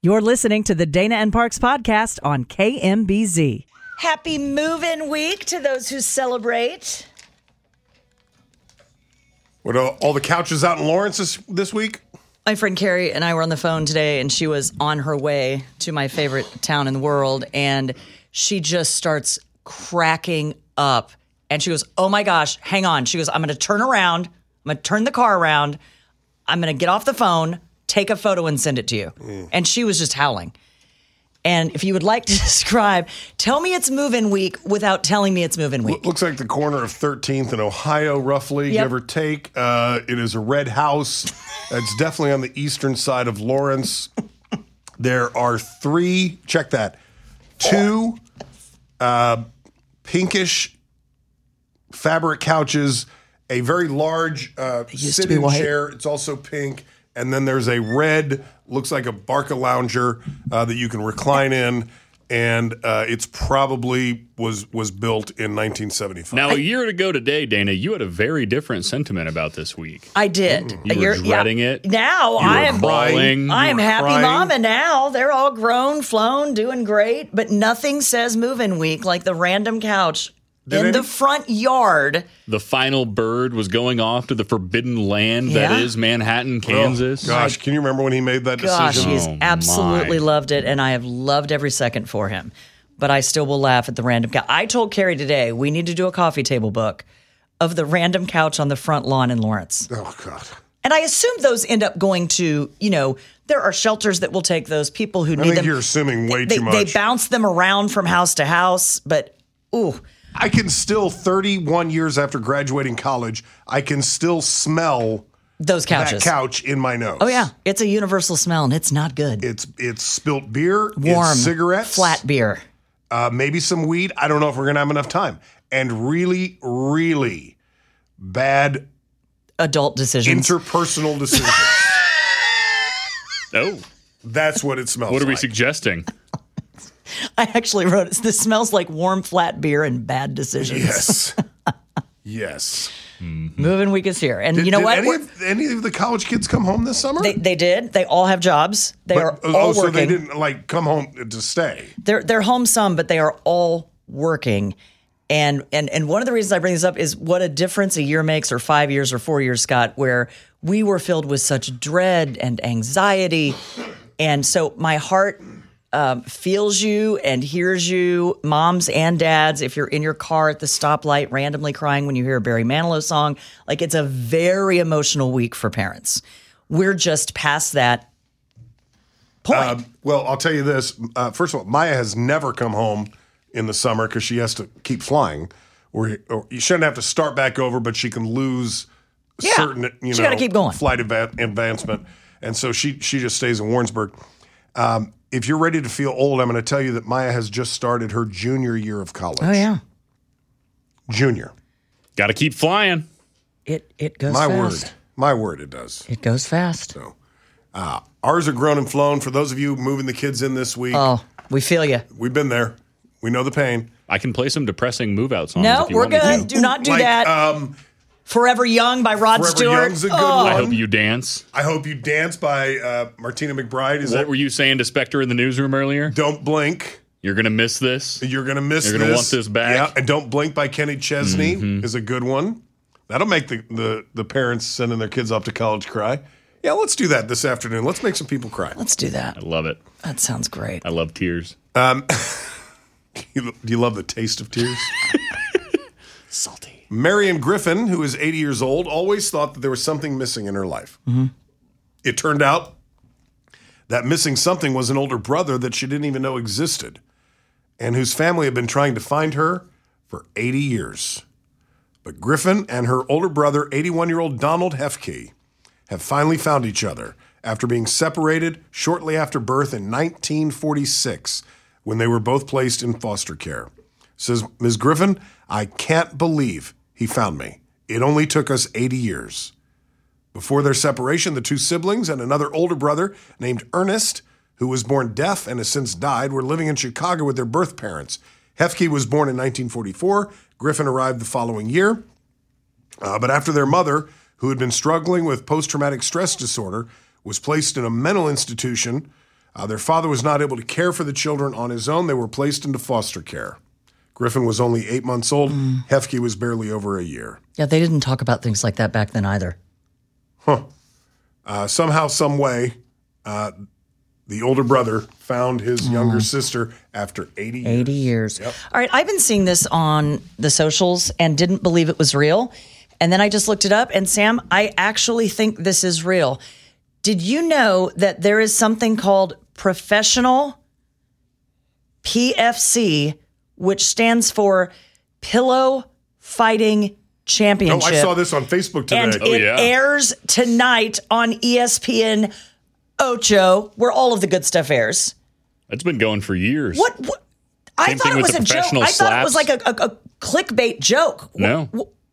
You're listening to the Dana and Parks podcast on KMBZ. Happy move-in week to those who celebrate. What, all the couches out in Lawrence this week? My friend Carrie and I were on the phone today, and she was on her way to my favorite town in the world, and she just starts cracking up. And she goes, oh my gosh, hang on. She goes, I'm going to turn around. I'm going to turn the car around. I'm going to get off the phone, take a photo, and send it to you. And she was just howling. And if you would like to describe, tell me it's move-in week without telling me it's move-in week. Looks like the corner of 13th and Ohio, roughly, give or take. It is a red house. It's definitely on the eastern side of Lawrence. There are two pinkish fabric couches, a very large sit-in chair. It's also pink. And then there's a red, looks like a Barca lounger that you can recline in. And it's probably was built in 1975. Now, a year ago today, Dana, you had a very different sentiment about this week. I did. You were dreading it. Now I am crying. I am happy mama now. They're all grown, flown, doing great. But nothing says move-in week like the random couch in the front yard. The final bird was going off to the forbidden land that is Manhattan, Kansas. Oh, gosh, can you remember when he made that decision? He's absolutely loved it, and I have loved every second for him. But I still will laugh at the random couch. I told Carrie today we need to do a coffee table book of the random couch on the front lawn in Lawrence. Oh, God. And I assume those end up going to, there are shelters that will take those people who need them. I think you're assuming way too much. They bounce them around from house to house, but, ooh. I can still, 31 years after graduating college, I can still smell those couches. That couch in my nose. Oh, yeah. It's a universal smell, and it's not good. It's spilt beer. Warm. It's cigarettes. Flat beer. Maybe some weed. I don't know if we're going to have enough time. And really, really bad adult decisions. Interpersonal decisions. Oh. That's what it smells like. What are we suggesting? I actually wrote it. This smells like warm, flat beer and bad decisions. Yes. Yes. Mm-hmm. Moving week is here. And you know what? Any of the college kids come home this summer? They did. They all have jobs. They are all working. So they didn't come home to stay. They're home some, but they are all working. And one of the reasons I bring this up is what a difference a year makes, or 5 years or 4 years, Scott, where we were filled with such dread and anxiety. And so my heart feels you and hears you, moms and dads, if you're in your car at the stoplight randomly crying when you hear a Barry Manilow song. Like, it's a very emotional week for parents. We're just past that point. Well, I'll tell you this. First of all, Maya has never come home in the summer because she has to keep flying. Or you shouldn't have to start back over, but she can lose certain, she gotta keep going. Flight advancement. And so she just stays in Warrensburg. If you're ready to feel old, I'm going to tell you that Maya has just started her junior year of college. Oh, yeah. Junior. Got to keep flying. It goes fast. My word, it does. It goes fast. So, ours are grown and flown. For those of you moving the kids in this week. Oh, we feel you. We've been there. We know the pain. I can play some depressing move-out songs. No, if you we're want me good. to. Do not do that. Forever Young by Rod Forever Stewart. Young's a good one. I Hope You Dance. I Hope You Dance by Martina McBride. What were you saying to Spectre in the newsroom earlier? Don't Blink. You're going to miss this. You're going to miss this. You're going to want this back. Yeah, and Don't Blink by Kenny Chesney is a good one. That'll make the parents sending their kids off to college cry. Yeah, let's do that this afternoon. Let's make some people cry. Let's do that. I love it. That sounds great. I love tears. Do you love the taste of tears? Salty. Marion Griffin, who is 80 years old, always thought that there was something missing in her life. Mm-hmm. It turned out that missing something was an older brother that she didn't even know existed, and whose family had been trying to find her for 80 years. But Griffin and her older brother, 81-year-old Donald Hefke, have finally found each other after being separated shortly after birth in 1946, when they were both placed in foster care. Says Ms. Griffin, I can't believe he found me. It only took us 80 years. Before their separation, the two siblings and another older brother named Ernest, who was born deaf and has since died, were living in Chicago with their birth parents. Hefke was born in 1944. Griffin arrived the following year. But after their mother, who had been struggling with post-traumatic stress disorder, was placed in a mental institution, Their father was not able to care for the children on his own. They were placed into foster care. Griffin was only 8 months old. Hefke was barely over a year. Yeah, they didn't talk about things like that back then either. Somehow, some way, the older brother found his younger sister after 80 years. 80 years. Yep. All right, I've been seeing this on the socials and didn't believe it was real. And then I just looked it up, and Sam, I actually think this is real. Did you know that there is something called Professional PFC, which stands for Pillow Fighting Championship? I saw this on Facebook today. And it airs tonight on ESPN Ocho, where all of the good stuff airs. It's been going for years. What? I Same thought thing it with was the a joke. professional I thought it was like slaps. a clickbait joke. No.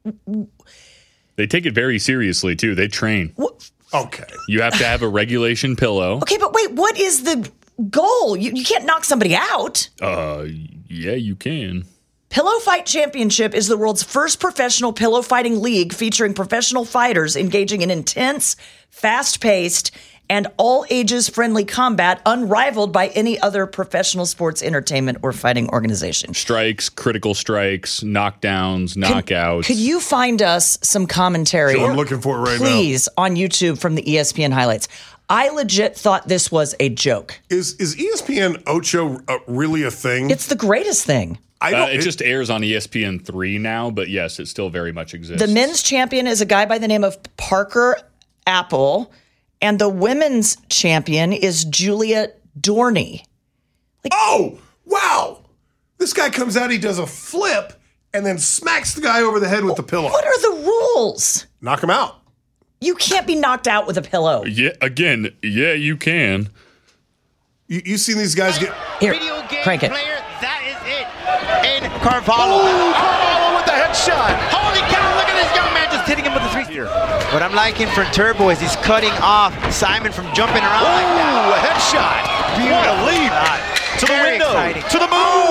They take it very seriously, too. They train. Okay. You have to have a regulation pillow. Okay, but wait, what is the goal? You can't knock somebody out. Yeah, you can. Pillow Fight Championship is the world's first professional pillow fighting league featuring professional fighters engaging in intense, fast-paced, and all-ages-friendly combat unrivaled by any other professional sports entertainment or fighting organization. Strikes, critical strikes, knockdowns, knockouts. Could you find us some commentary? Sure, I'm looking for it right now. Please, on YouTube from the ESPN highlights. I legit thought this was a joke. Is ESPN Ocho really a thing? It's the greatest thing. It just airs on ESPN3 now, but yes, it still very much exists. The men's champion is a guy by the name of Parker Apple, and the women's champion is Julia Dorney. Oh, wow. This guy comes out, he does a flip, and then smacks the guy over the head with the pillow. What are the rules? Knock him out. You can't be knocked out with a pillow. Yeah, again, yeah, you can. You seen these guys get... Here, Video game crank it. player, that is it. And Carvalho. Carvalho with the headshot. Holy cow, look at this young man just hitting him with a three. What I'm liking from Turbo is he's cutting off Simon from jumping around like that. Ooh, a headshot. What a leap. To the Very window. exciting. To the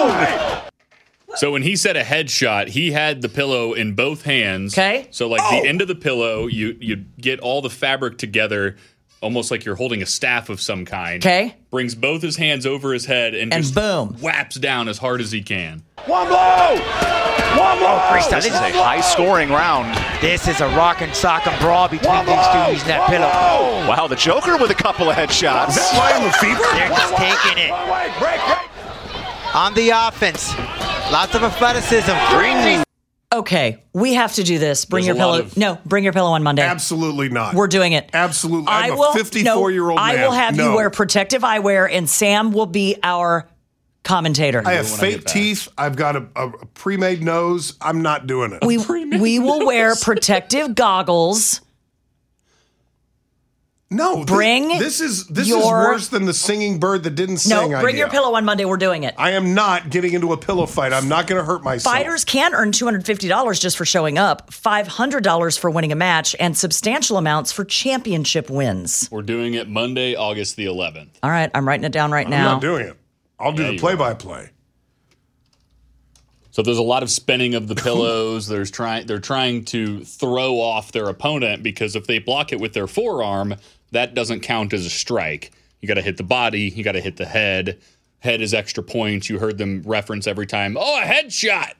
moon. So when he said a headshot, he had the pillow in both hands. Okay. So like the end of the pillow, you get all the fabric together, almost like you're holding a staff of some kind. Okay. Brings both his hands over his head and just boom. whaps down as hard as he can. One blow. One blow. This is a high-scoring round. This is a rock and sock and brawl between these two using that pillow. Wow, the Joker with a couple of headshots. Is that Ryan Lefebvre? They're just taking it. On the offense, lots of athleticism. Okay, we have to do this. Bring There's your a lot pillow. of- No, bring your pillow on Monday. Absolutely not. We're doing it. Absolutely. I'm a 54-year-old man. I will have you No. wear protective eyewear, and Sam will be our commentator. I have when I fake get back. teeth. I've got a pre-made nose. I'm not doing it. We will wear protective goggles. No, Bring this is your- worse than the singing bird that didn't sing. No, bring your pillow on Monday. We're doing it. I am not getting into a pillow fight. I'm not going to hurt myself. Fighters can earn $250 just for showing up, $500 for winning a match, and substantial amounts for championship wins. We're doing it Monday, August the 11th. All right, I'm writing it down right I'm now. not doing it. I'll do Yeah, the you play-by-play. So there's a lot of spinning of the pillows. They're trying to throw off their opponent because if they block it with their forearm, that doesn't count as a strike. You got to hit the body. You got to hit the head. Head is extra points. You heard them reference every time. Oh, a headshot.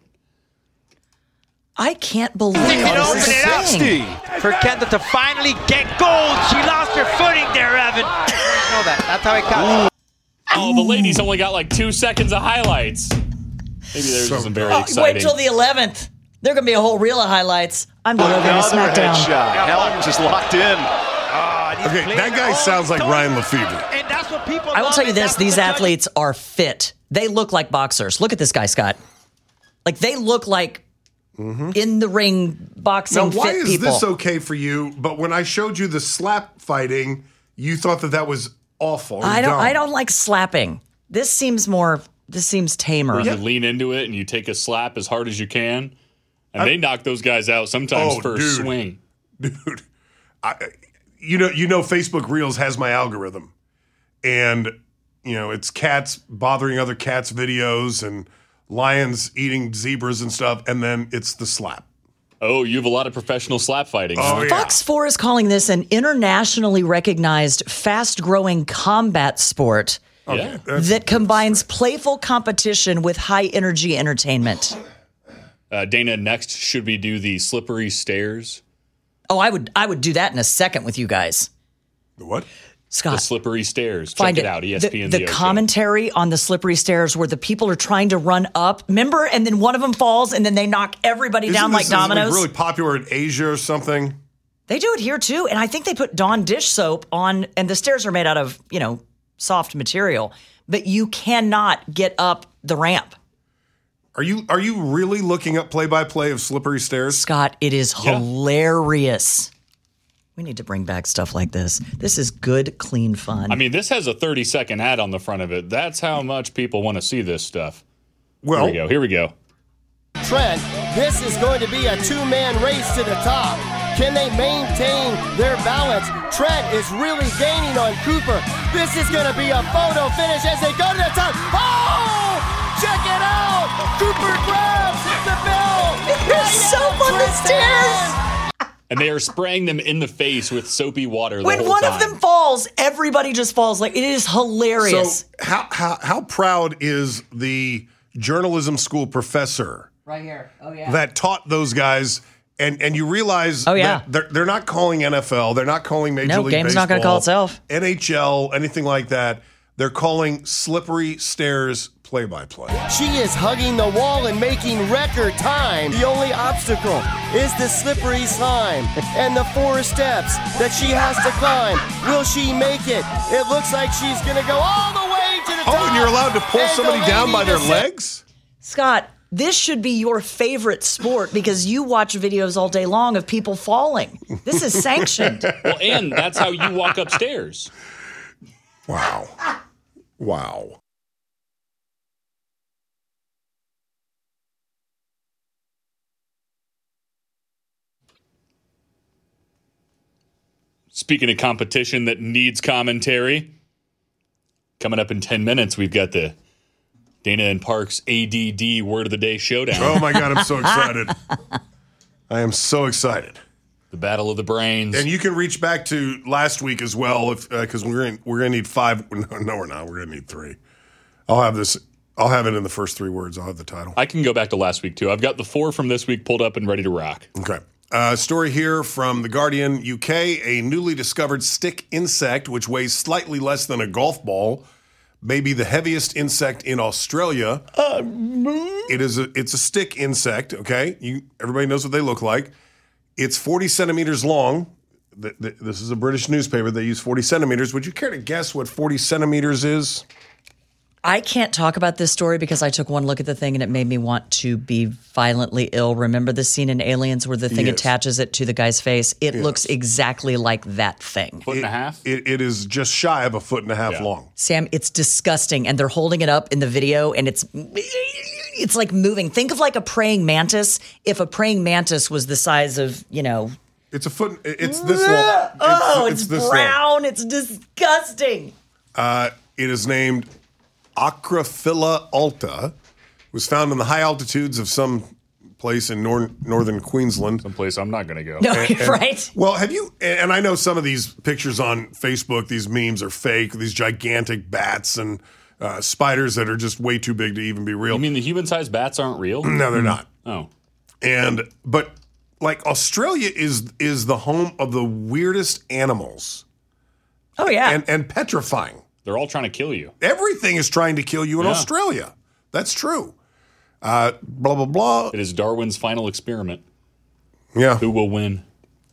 I can't believe They can this open is a it up, thing. For Kendall to finally get gold. She lost her footing there, Evan. Know that. That's how it counts. Oh, the ladies only got like 2 seconds of highlights. Maybe theirs isn't very exciting. Wait till the 11th. There going to be a whole reel of highlights. I'm going to Another SmackDown. headshot. Helms is locked in. Okay, that guy sounds like Ryan Lefebvre. And that's what people I will love, tell you and this. that's These what the athletes are fit. They look like boxers. Look at this guy, Scott. Like, they look like in the ring boxing Now, why fit is people. this okay for you? But when I showed you the slap fighting, you thought that was awful. or I dumb. don't like slapping. This seems tamer. You lean into it and you take a slap as hard as you can. And they knock those guys out sometimes Oh, for a dude. swing. Dude, you know, Facebook Reels has my algorithm, and it's cats bothering other cats videos and lions eating zebras and stuff, and then it's the slap. Oh, you have a lot of professional slap fighting. Oh, yeah. Fox 4 is calling this an internationally recognized, fast-growing combat sport Yeah. that combines playful competition with high-energy entertainment. Dana, next, should we do the slippery stairs? Oh, I would do that in a second with you guys. The what? The Scott, slippery stairs. find Check it out, ESPN. The VO show. commentary on the slippery stairs where the people are trying to run up, remember? And then one of them falls and then they knock everybody down like dominoes. Really popular in Asia or something. They do it here too. And I think they put Dawn dish soap on, and the stairs are made out of, soft material, but you cannot get up the ramp. Are you really looking up play-by-play of slippery stairs? Scott, it is hilarious. We need to bring back stuff like this. This is good, clean fun. I mean, this has a 30-second ad on the front of it. That's how much people want to see this stuff. Well, Here we go. Trent, this is going to be a two-man race to the top. Can they maintain their balance? Trent is really gaining on Cooper. This is going to be a photo finish as they go to the top. Oh! Check it out! Cooper grabs the bell! They're so on the stairs! And they are spraying them in the face with soapy water the When whole one time. of them falls, everybody just falls. Like, it is hilarious. So how proud is the journalism school professor Right here. Oh, yeah. that taught those guys? And you realize yeah. that they're not calling NFL, they're not calling Major No, League game's Baseball, not gonna call itself. NHL, anything like that. They're calling slippery stairs play-by-play. She is hugging the wall and making record time. The only obstacle is the slippery slime and the 4 steps that she has to climb. Will she make it? It looks like she's going to go all the way to the top. Oh, and you're allowed to pull And somebody the down by lady their legs? Scott, this should be your favorite sport because you watch videos all day long of people falling. This is sanctioned. Well, and that's how you walk upstairs. Wow. Wow. Speaking of competition that needs commentary, coming up in 10 minutes, we've got the Dana and Parks ADD Word of the Day Showdown. Oh, my God, I'm so excited. I am so excited. The Battle of the Brains. And you can reach back to last week as well, because we're gonna need 5. No, we're not. We're gonna need 3. I'll have this. I'll have it in the first 3 words. I'll have the title. I can go back to last week, too. I've got the 4 from this week pulled up and ready to rock. Okay. Story here from The Guardian, UK. A newly discovered stick insect, which weighs slightly less than a golf ball, may be the heaviest insect in Australia. It's a stick insect. Okay, everybody knows what they look like. It's 40 centimeters long. This is a British newspaper. They use 40 centimeters. Would you care to guess what 40 centimeters is? I can't talk about this story because I took one look at the thing and it made me want to be violently ill. Remember the scene in Aliens where the thing Yes. attaches it to the guy's face? It looks exactly like that thing. Foot and a half? It is just shy of a foot and a half Yeah. long. Sam, it's disgusting. And they're holding it up in the video and it's like moving. Think of like a praying mantis. If a praying mantis was the size of, It's a foot. It's this long. it's this brown. It's disgusting. long. It is named Acrophila alta. It was found in the high altitudes of some place in northern Queensland. Someplace I'm not going to go. No, right? Well, have you? And I know some of these pictures on Facebook, these memes are fake. These gigantic bats and spiders that are just way too big to even be real. You mean the human-sized bats aren't real? No, they're not. Oh. But like Australia is the home of the weirdest animals Oh, yeah. and petrifying. They're all trying to kill you. Everything is trying to kill you in Yeah. Australia. That's true. Blah blah blah. It is Darwin's final experiment. Yeah. Who will win?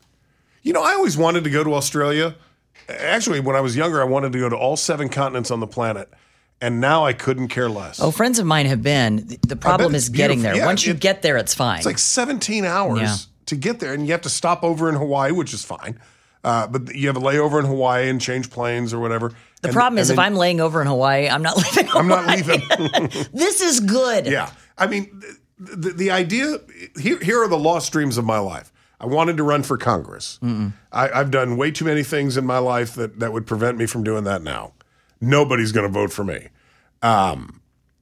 I always wanted to go to Australia. Actually, when I was younger, I wanted to go to all 7 continents on the planet. And now I couldn't care less. Oh, friends of mine have been. The problem it's is getting there. beautiful. Yeah, Once you get there, it's fine. It's like 17 hours Yeah. to get there. And you have to stop over in Hawaii, which is fine. But you have a layover in Hawaii and change planes or whatever. The problem is if I'm laying over in Hawaii, I'm not leaving Hawaii. I'm not leaving. This is good. Yeah. I mean, the idea, here are the lost dreams of my life. I wanted to run for Congress. I've done way too many things in my life that would prevent me from doing that now. Nobody's going to vote for me. I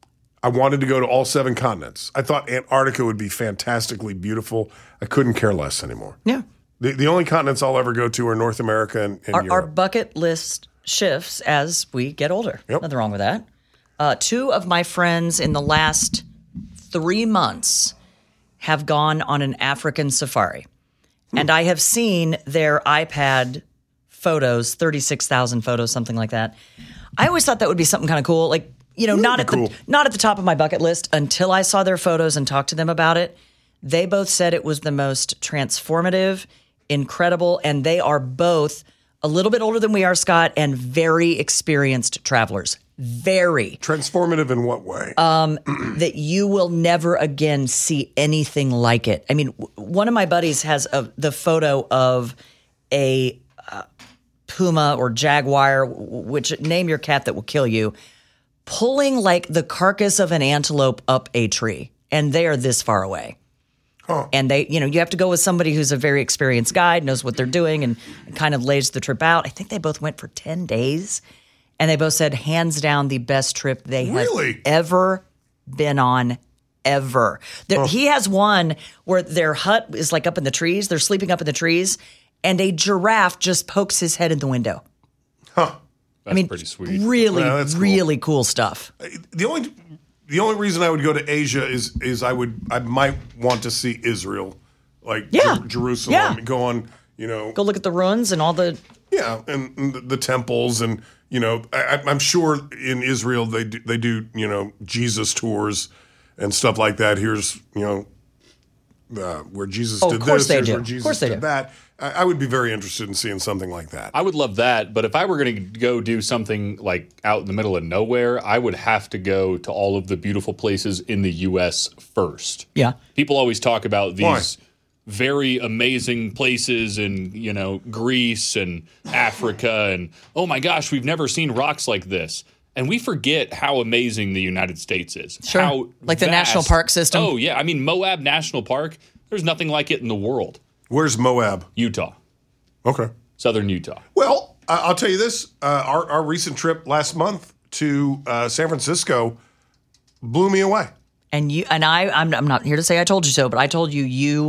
I wanted to go to all 7 continents. I thought Antarctica would be fantastically beautiful. I couldn't care less anymore. Yeah. The only continents I'll ever go to are North America and Europe. Our bucket list shifts as we get older. Yep. Nothing wrong with that. 2 of my friends in the last 3 months have gone on an African safari. And I have seen their iPad photos, 36,000 photos, something like that. I always thought that would be something kind of cool. Like, not at the top of my bucket list until I saw their photos and talked to them about it. They both said it was the most transformative, incredible, and they are both a little bit older than we are, Scott, and very experienced travelers. Very. Transformative in what way? That you will never again see anything like it. I mean, one of my buddies has the photo of a puma or jaguar, which name your cat that will kill you, pulling like the carcass of an antelope up a tree. And they are this far away. Huh. And they, you have to go with somebody who's a very experienced guide, knows what they're doing, and kind of lays the trip out. I think they both went for 10 days. And they both said, hands down, the best trip they have ever been on, ever. He has one where their hut is like up in the trees. They're sleeping up in the trees. And a giraffe just pokes his head in the window. Huh. That's pretty sweet. Really, that's cool. really cool stuff. The only reason I would go to Asia is I might want to see Israel, like Jerusalem. Yeah. Go on, Go look at the ruins and all the... Yeah, and the temples, and I'm sure in Israel they do Jesus tours and stuff like that. Here's where Jesus did this. Here's where Jesus did that. I would be very interested in seeing something like that. I would love that, but if I were going to go do something like out in the middle of nowhere, I would have to go to all of the beautiful places in the U.S. first. Yeah. People always talk about these very amazing places in, Greece and Africa, and oh my gosh, we've never seen rocks like this. And we forget how amazing the United States is. Sure. How like the national park system. Oh, yeah. I mean, Moab National Park, there's nothing like it in the world. Where's Moab? Utah. Okay. Southern Utah. Well, I'll tell you this. Our recent trip last month to San Francisco blew me away. And I'm not here to say I told you so, but I told you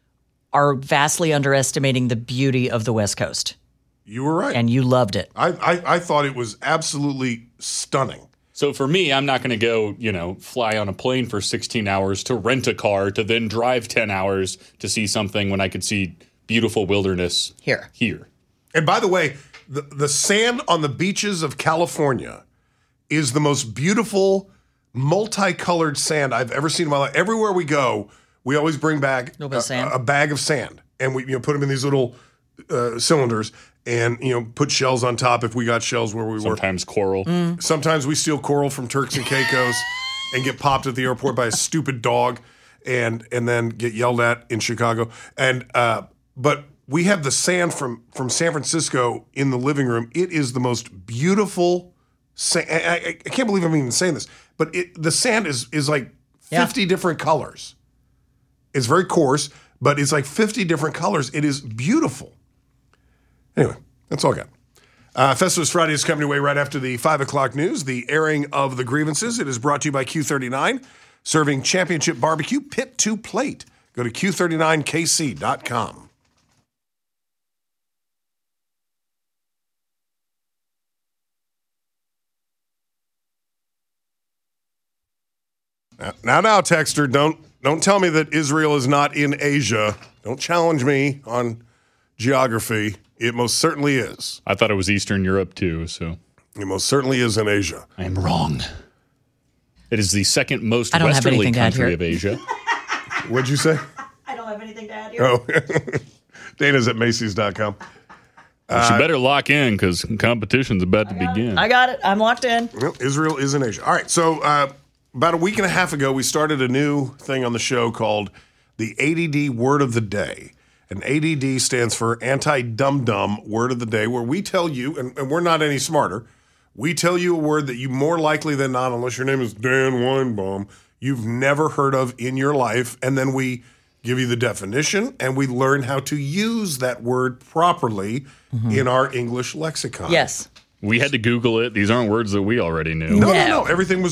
are vastly underestimating the beauty of the West Coast. You were right. And you loved it. I thought it was absolutely stunning. So for me, I'm not going to go, fly on a plane for 16 hours to rent a car to then drive 10 hours to see something when I could see beautiful wilderness here. And by the way, the sand on the beaches of California is the most beautiful, multicolored sand I've ever seen in my life. Everywhere we go, we always bring back a bag of sand, and we put them in these little cylinders. And, put shells on top if we got shells where we were. Sometimes coral. Sometimes we steal coral from Turks and Caicos and get popped at the airport by a stupid dog and then get yelled at in Chicago. And but we have the sand from San Francisco in the living room. It is the most beautiful sand. I can't believe I'm even saying this, but the sand is like 50 different colors. It's very coarse, but it's like 50 different colors. It is beautiful. Anyway, that's all I got. Festivus Friday is coming away right after the 5 o'clock news, the airing of the grievances. It is brought to you by Q39, serving championship barbecue pit to plate. Go to Q39KC.com. Now, Texter, don't tell me that Israel is not in Asia. Don't challenge me on geography. It most certainly is. I thought it was Eastern Europe, too, so. It most certainly is in Asia. I am wrong. It is the second most westerly country of Asia. What'd you say? I don't have anything to add here. Oh, Dana's at Macy's.com. Well, you better lock in because competition's about to begin. I got it. I'm locked in. Well, Israel is in Asia. All right, so about a week and a half ago, we started a new thing on the show called the ADD Word of the Day. And ADD stands for Anti-Dum-Dum Word of the Day, where we tell you, and we're not any smarter, we tell you a word that you more likely than not, unless your name is Dan Weinbaum, you've never heard of in your life, and then we give you the definition, and we learn how to use that word properly in our English lexicon. Yes. We had to Google it. These aren't words that we already knew. No. Everything was Googled.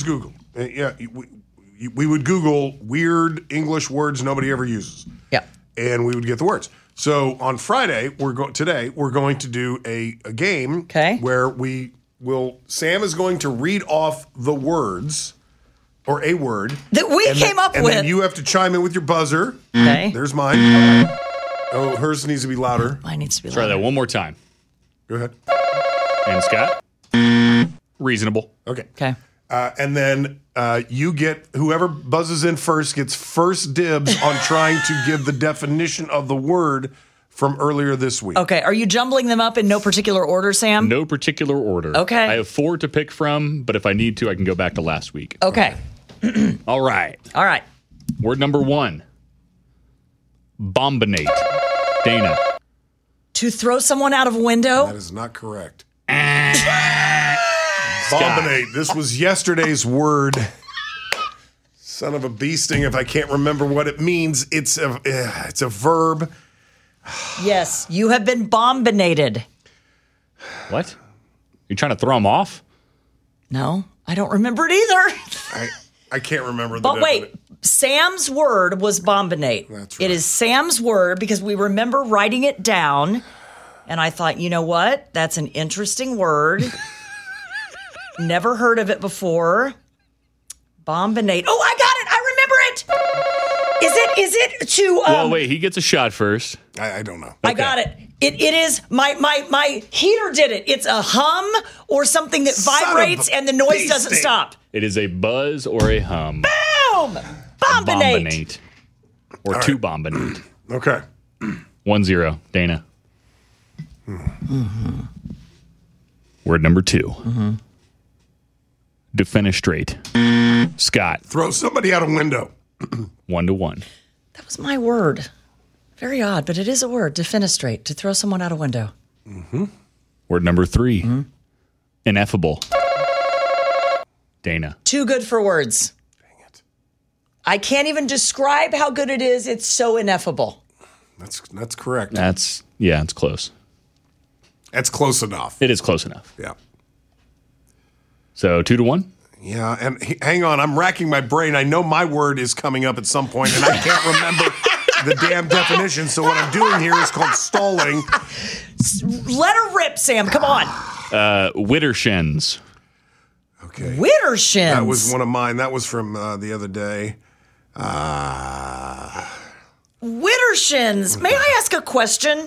Yeah, we would Google weird English words nobody ever uses. Yeah. And we would get the words. So on Friday, we're going to do a game where Sam is going to read off the words or a word that we came up with. And then you have to chime in with your buzzer. Okay. There's mine. Oh, hers needs to be louder. Mine needs to be louder. Try that one more time. Go ahead. And Scott? Reasonable. Okay. Okay. And then you get, whoever buzzes in first gets first dibs on trying to give the definition of the word from earlier this week. Okay. Are you jumbling them up in no particular order, Sam? No particular order. Okay. I have 4 to pick from, but if I need to, I can go back to last week. Okay. All right. All right. Word number 1. Bombinate. Dana. To throw someone out of a window? That is not correct. Bombinate. This was yesterday's word. Son of a bee sting if I can't remember what it means. It's a verb. Yes, you have been bombinated. What? You trying to throw them off? No, I don't remember it either. I can't remember. But wait, Sam's word was bombinate. That's right. It is Sam's word because we remember writing it down. And I thought, you know what? That's an interesting word. Never heard of it before. Bombinate. Oh, I got it. I remember it. Is it to... well, wait. He gets a shot first. I don't know. I got it. It is... My heater did it. It's a hum or something that vibrates and the noise doesn't stop. It is a buzz or a hum. Boom! Bombinate. Bombinate. Or to bombinate. Okay. 1-0. Dana. Mm-hmm. Word number 2. Defenestrate. Scott. Throw somebody out a window. 1-1. That was my word. Very odd, but it is a word. Defenestrate. To throw someone out a window. Word number 3. Ineffable. Dana. Too good for words. Dang it. I can't even describe how good it is. It's so ineffable. That's correct. It's close. That's close enough. It is close enough. Yeah. So 2-1? Yeah, and hang on, I'm racking my brain. I know my word is coming up at some point, and I can't remember the damn definition. So what I'm doing here is called stalling. Let her rip, Sam. Come on. Widdershins. Okay. Widdershins. That was one of mine. That was from the other day. Widdershins. May I ask a question?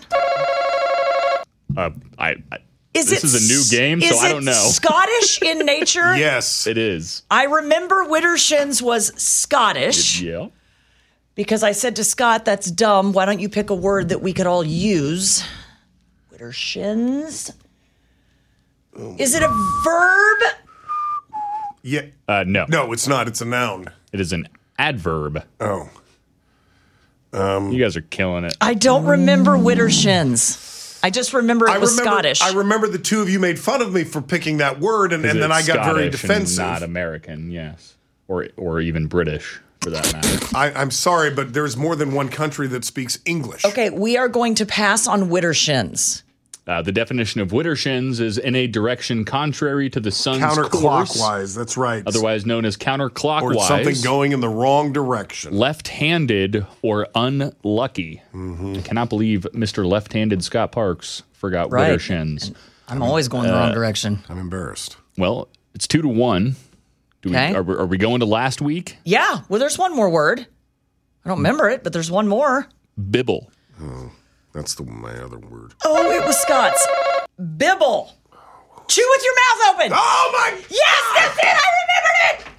This is a new game, so I don't know. Scottish in nature? Yes. It is. I remember Widdershins was Scottish. Yeah. Because I said to Scott, that's dumb. Why don't you pick a word that we could all use? Widdershins. Is it a verb? Yeah. No. No, it's not. It's a noun. It is an adverb. Oh. You guys are killing it. I don't remember Widdershins. I just remember it was Scottish. I remember the two of you made fun of me for picking that word, and then I got very defensive. Not American, yes, or even British for that matter. I'm sorry, but there's more than one country that speaks English. Okay, we are going to pass on Widdershins. The definition of Widdershins is in a direction contrary to the sun's course. Counterclockwise, that's right. Otherwise known as counterclockwise. Or something going in the wrong direction. Left-handed or unlucky. I cannot believe Mr. Left-handed Scott Parks forgot Widdershins. And I'm always going the wrong direction. I'm embarrassed. Well, it's 2-1. Are we going to last week? Yeah. Well, there's one more word. I don't remember it, but there's one more. Bibble. Oh, that's my other word. Oh, it was Scott's. Bibble. Chew with your mouth open. Oh, my... Yes, that's it. I remembered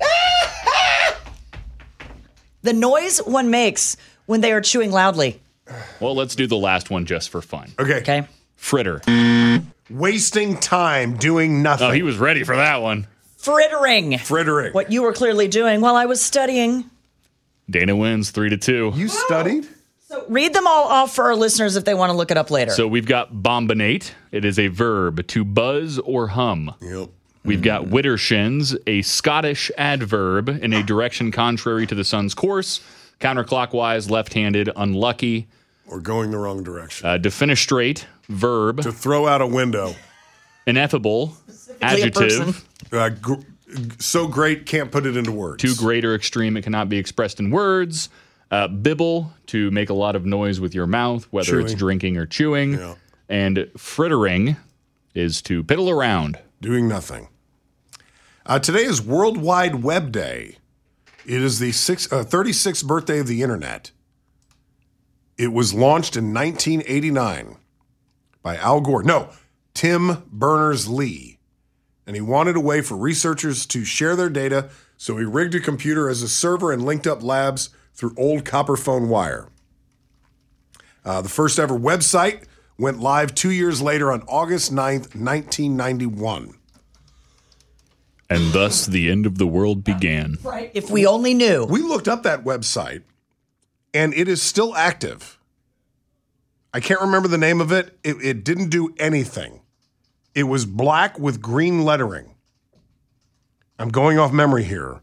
it. The noise one makes when they are chewing loudly. Well, let's do the last one just for fun. Okay. Fritter. Wasting time doing nothing. Oh, he was ready for that one. Frittering. What you were clearly doing while I was studying. Dana wins 3-2. You studied? So read them all off for our listeners if they want to look it up later. So we've got bombinate. It is a verb, to buzz or hum. Yep. We've got widdershins, a Scottish adverb in a direction contrary to the sun's course, counterclockwise, left-handed, unlucky. Or going the wrong direction. Defenestrate, verb. To throw out a window. Ineffable, adjective. so great, can't put it into words. Too great or extreme, it cannot be expressed in words. Bibble, to make a lot of noise with your mouth, whether it's drinking or chewing. Yeah. And frittering is to piddle around. Doing nothing. Today is World Wide Web Day. It is the 36th birthday of the internet. It was launched in 1989 by Al Gore. No, Tim Berners-Lee. And he wanted a way for researchers to share their data, so he rigged a computer as a server and linked up labs through old copper phone wire. The first ever website went live 2 years later on August 9th, 1991. And thus the end of the world began. Right. If we only knew. We looked up that website, and it is still active. I can't remember the name of it. It didn't do anything. It was black with green lettering. I'm going off memory here.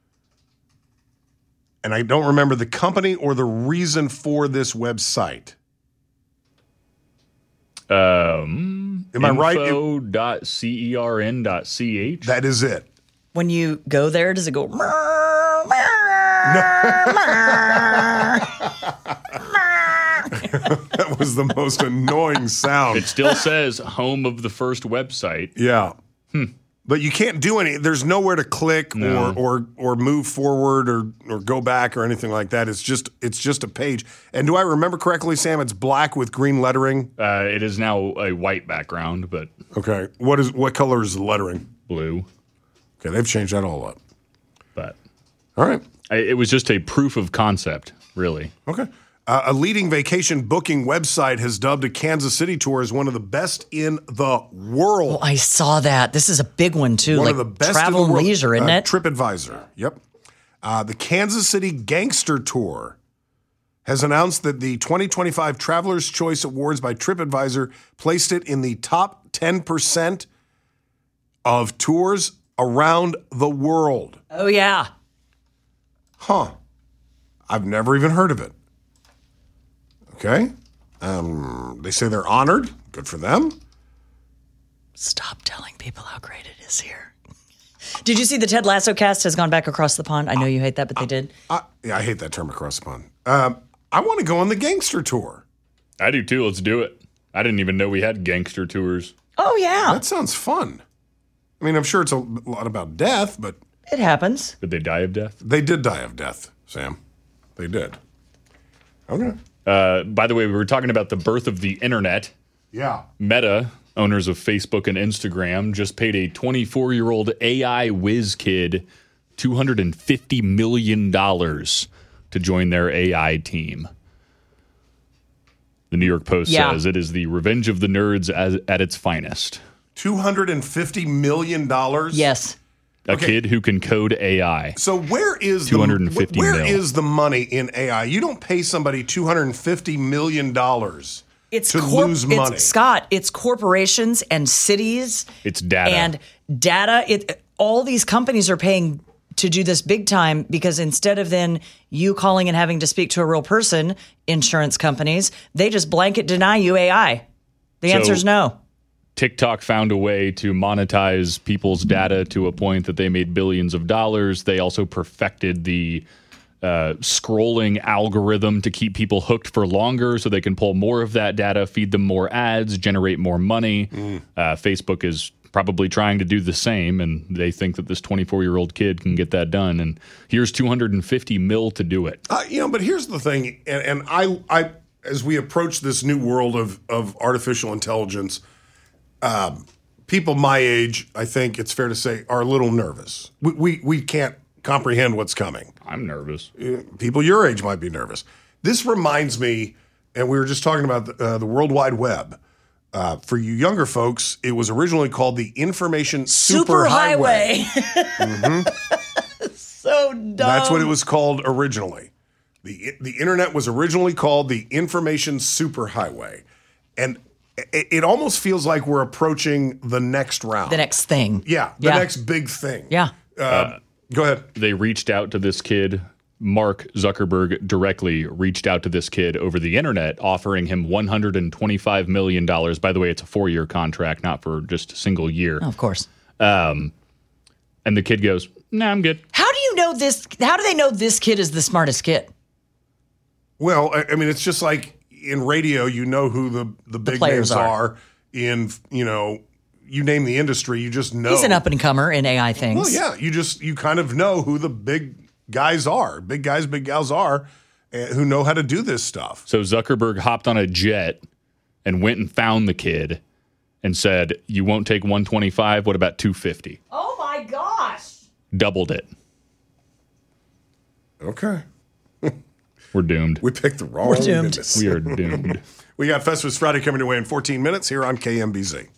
And I don't remember the company or the reason for this website. Am I right? Info.cern.ch. That is it. When you go there, does it go? That was the most annoying sound. It still says home of the first website. Yeah. But you can't do any. There's nowhere to click or move forward or go back or anything like that. It's just a page. And do I remember correctly, Sam? It's black with green lettering. It is now a white background, but Okay. What color is the lettering? blue. Okay, they've changed that all up. But All right. it was just a proof of concept, really. Okay. A leading vacation booking website has dubbed a Kansas City tour as one of the best in the world. Oh, I saw that. This is a big one, too. One Like of the best travel in the and world. leisure, isn't it? TripAdvisor. Yep. The Kansas City Gangster Tour has announced that the 2025 Traveler's Choice Awards by TripAdvisor placed it in the top 10% of tours around the world. Oh, yeah. Huh. I've never even heard of it. Okay. They say they're honored. Good for them. Stop telling people how great it is here. Did you see the Ted Lasso cast has gone back across the pond? I know you hate that, but they did. Yeah, I hate that term, across the pond. I want to go on the gangster tour. I do too. Let's do it. I didn't even know we had gangster tours. Oh, yeah. That sounds fun. I mean, I'm sure it's a lot about death, but It happens. Did they die of death? they did die of death, Sam. They did. Okay. By the way, we were talking about the birth of the internet. Yeah. Meta, owners of Facebook and Instagram, just paid a 24-year-old AI whiz kid $250 million to join their AI team. The New York Post says it is the revenge of the nerds at its finest. $250 million? Yes. A kid who can code AI. So where is the money in AI? You don't pay somebody $250 million to lose money. Scott, it's corporations and cities. It's data. And data. All these companies are paying to do this big time because instead of then you calling and having to speak to a real person, insurance companies, they just blanket deny you AI. The answer is no. TikTok found a way to monetize people's data to a point that they made billions of dollars. They also perfected the scrolling algorithm to keep people hooked for longer so they can pull more of that data, feed them more ads, generate more money. Facebook is probably trying to do the same, and they think that this 24-year-old kid can get that done. And here's $250 million to do it. But here's the thing, and I as we approach this new world of artificial intelligence, people my age, I think it's fair to say, are a little nervous. We can't comprehend what's coming. I'm nervous. People your age might be nervous. This reminds me, and we were just talking about the World Wide Web. For you younger folks, it was originally called the Information Superhighway. So dumb. That's what it was called originally. The internet was originally called the Information Superhighway. And it almost feels like we're approaching the next round. The next thing. Yeah, the next big thing. Yeah. Go ahead. They reached out to this kid. Mark Zuckerberg directly reached out to this kid over the internet, offering him $125 million. By the way, it's a 4-year contract, not for just a single year. Of course. And And the kid goes, "Nah, I'm good." How do you know this? How do they know this kid is the smartest kid? Well, I mean, it's just like in radio, you know who the big players names are. In, you name the industry, you just know. He's an up-and-comer in AI things. Well, yeah, you kind of know who the big guys are, big guys, big gals are, who know how to do this stuff. So Zuckerberg hopped on a jet and went and found the kid and said, "You won't take 125. What about 250?" Oh my gosh! Doubled it. Okay. We're doomed. We picked the wrong We're doomed. business. We are doomed. We got Festivus Friday coming your way in 14 minutes here on KMBZ.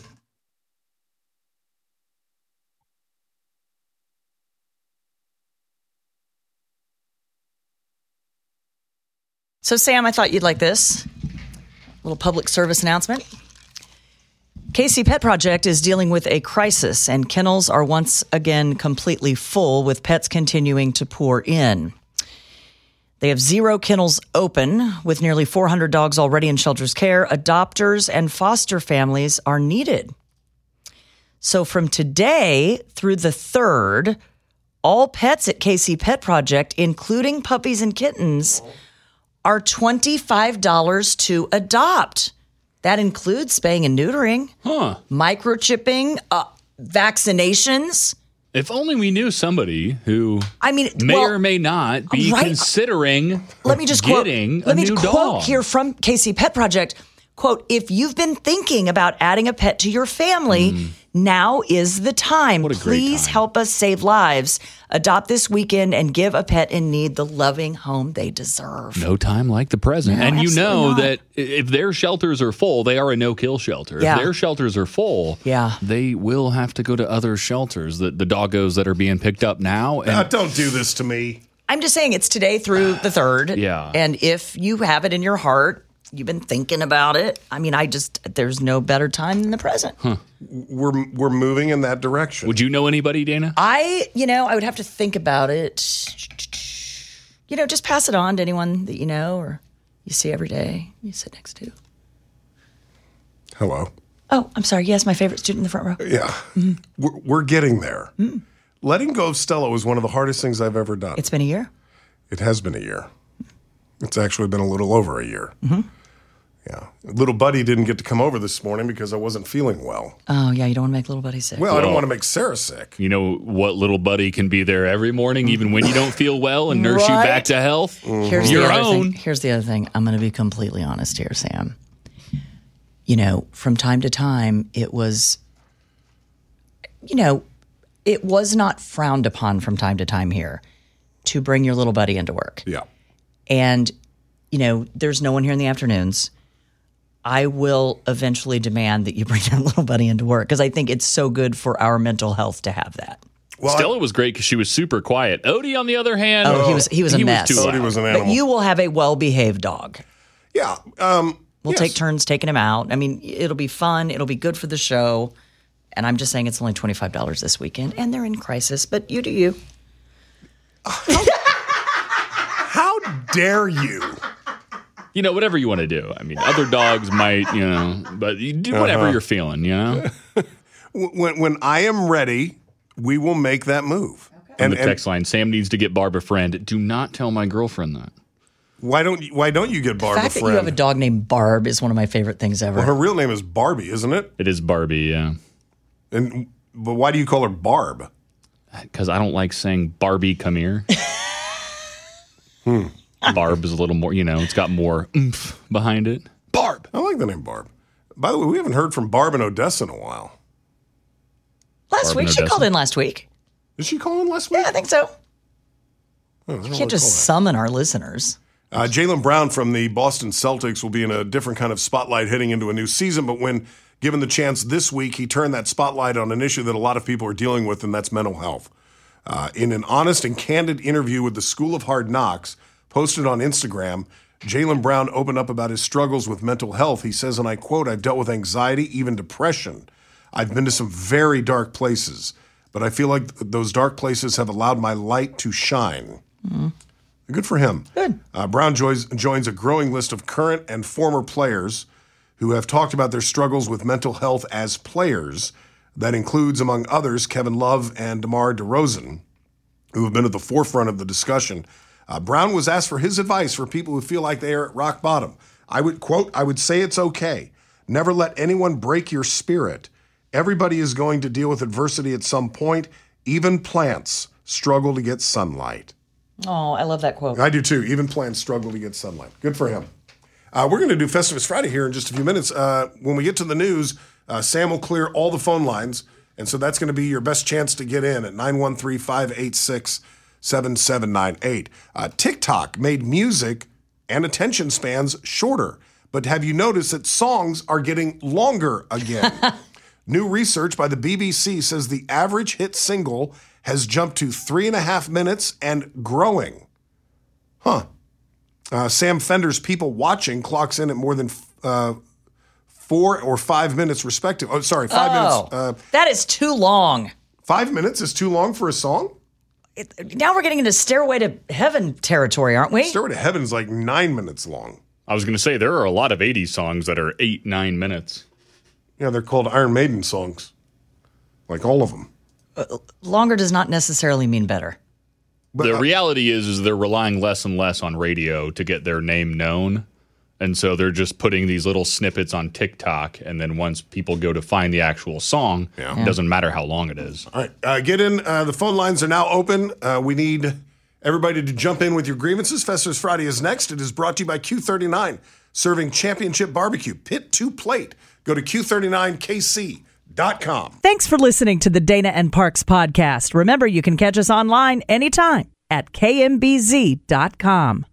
So, Sam, I thought you'd like this. Little public service announcement. KC Pet Project is dealing with a crisis, and kennels are once again completely full, with pets continuing to pour in. They have 0 kennels open, with nearly 400 dogs already in shelters' care. Adopters and foster families are needed. So from today through the 3rd, all pets at KC Pet Project, including puppies and kittens, are $25 to adopt. That includes spaying and neutering, microchipping, vaccinations. If only we knew somebody who may well, or may not be right. considering Let me just getting quote, let me a new just dog. quote here from KC Pet Project. Quote, "If you've been thinking about adding a pet to your family, now is the time. What a great Please time. help us save lives. Adopt this weekend and give a pet in need the loving home they deserve." No time like the present. No, and you know absolutely that if their shelters are full, they are a no-kill shelter. Yeah. If their shelters are full, they will have to go to other shelters, the doggos that are being picked up now. And Don't do this to me. I'm just saying it's today through the 3rd. Yeah. And if you have it in your heart, you've been thinking about it. There's no better time than the present. We're moving in that direction. would you know anybody, Dana? I would have to think about it. Just pass it on to anyone that you know or you see every day, you sit next to. Hello. Oh, I'm sorry. Yes, my favorite student in the front row. Yeah. We're getting there. Letting go of Stella was one of the hardest things I've ever done. It's been a year. It has been a year. It's actually been a little over a year. Yeah. Little buddy didn't get to come over this morning because I wasn't feeling well. Oh, yeah. You don't want to make little buddy sick. Well, I don't want to make Sarah sick. You know what little buddy can be there every morning, even when you don't feel well, and nurse you Right. back to health? Here's Your the other own. thing. Here's the other thing. I'm going to be completely honest here, Sam. From time to time, it was, it was not frowned upon from time to time here to bring your little buddy into work. Yeah. And, there's no one here in the afternoons. I will eventually demand that you bring your little buddy into work because I think it's so good for our mental health to have that. Well, Stella was great because she was super quiet. Odie, on the other hand, he was a mess. too loud. Odie was an animal. But you will have a well-behaved dog. Yeah. We'll take turns taking him out. It'll be fun. It'll be good for the show. And I'm just saying it's only $25 this weekend. And they're in crisis, but you do you. How dare you? Whatever you want to do. Other dogs might, but you do whatever you're feeling, When I am ready, we will make that move. On the text line, Sam needs to get Barb a friend. Do not tell my girlfriend that. Why don't you get Barb The a fact that friend? you have a dog named Barb is one of my favorite things ever. Well, her real name is Barbie, isn't it? It is Barbie, yeah. But why do you call her Barb? Because I don't like saying Barbie, come here. Barb is a little more, it's got more oomph behind it. Barb. I like the name Barb. By the way, we haven't heard from Barb in Odessa in a while. Last Barb week, and she Odessa. called in last week. Did she call in last week? Yeah, I think so. Oh, I don't You can't just recall summon our listeners. that. Jaylen Brown from the Boston Celtics will be in a different kind of spotlight heading into a new season, but when given the chance this week, he turned that spotlight on an issue that a lot of people are dealing with, and that's mental health. In an honest and candid interview with the School of Hard Knocks, posted on Instagram, Jaylen Brown opened up about his struggles with mental health. He says, and I quote, "I've dealt with anxiety, even depression. I've been to some very dark places, but I feel like those dark places have allowed my light to shine." Good for him. Good. Brown joins a growing list of current and former players who have talked about their struggles with mental health as players. that includes, among others, Kevin Love and DeMar DeRozan, who have been at the forefront of the discussion. Brown was asked for his advice for people who feel like they are at rock bottom. I would, quote, I would say it's okay. Never let anyone break your spirit. Everybody is going to deal with adversity at some point. Even plants struggle to get sunlight. Oh, I love that quote. I do too. Even plants struggle to get sunlight. Good for him. We're going to do Festivus Friday here in just a few minutes. When we get to the news, Sam will clear all the phone lines, and so that's going to be your best chance to get in at 913-586-7798. TikTok made music and attention spans shorter, but have you noticed that songs are getting longer again? New research by the BBC says the average hit single has jumped to 3.5 minutes and growing. Sam Fender's People Watching clocks in at more than 4 or 5 minutes respective. 5 minutes. That is too long. 5 minutes is too long for a song? Now we're getting into Stairway to Heaven territory, aren't we? Stairway to Heaven is like 9 minutes long. I was going to say, there are a lot of 80s songs that are 8-9 minutes. Yeah, they're called Iron Maiden songs. Like all of them. Longer does not necessarily mean better. But, the reality is they're relying less and less on radio to get their name known. And so they're just putting these little snippets on TikTok. And then once people go to find the actual song, it doesn't matter how long it is. All right, get in. The phone lines are now open. We need everybody to jump in with your grievances. Festivus Friday is next. It is brought to you by Q39, serving championship barbecue, pit to plate. Go to Q39KC.com. Thanks for listening to the Dana and Parks podcast. Remember, you can catch us online anytime at KMBZ.com.